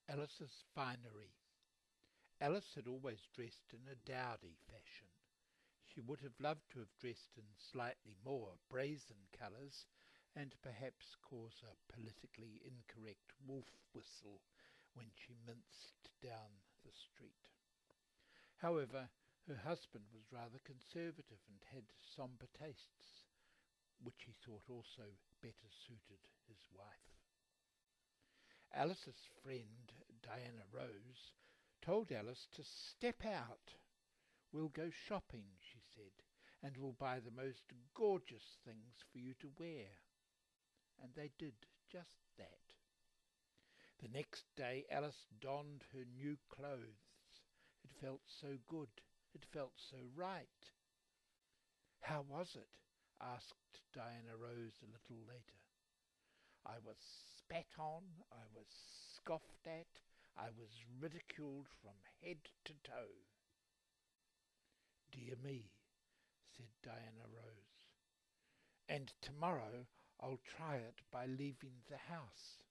Alice's finery. Alice had always dressed in a dowdy fashion. She would have loved to have dressed in slightly more brazen colours, and perhaps cause a politically incorrect wolf whistle when she minced down the street. However, her husband was rather conservative and had sombre tastes, which he thought also better suited his wife. Alice's friend, Diana Rose, told Alice to step out. "We'll go shopping," she said, "and we'll buy the most gorgeous things for you to wear." And they did just that. The next day Alice donned her new clothes. It felt so good. It felt so right. "How was it?" asked Diana Rose a little later. "I was spat on, I was scoffed at, I was ridiculed from head to toe." "Dear me," said Diana Rose. "And tomorrow I'll try it by leaving the house."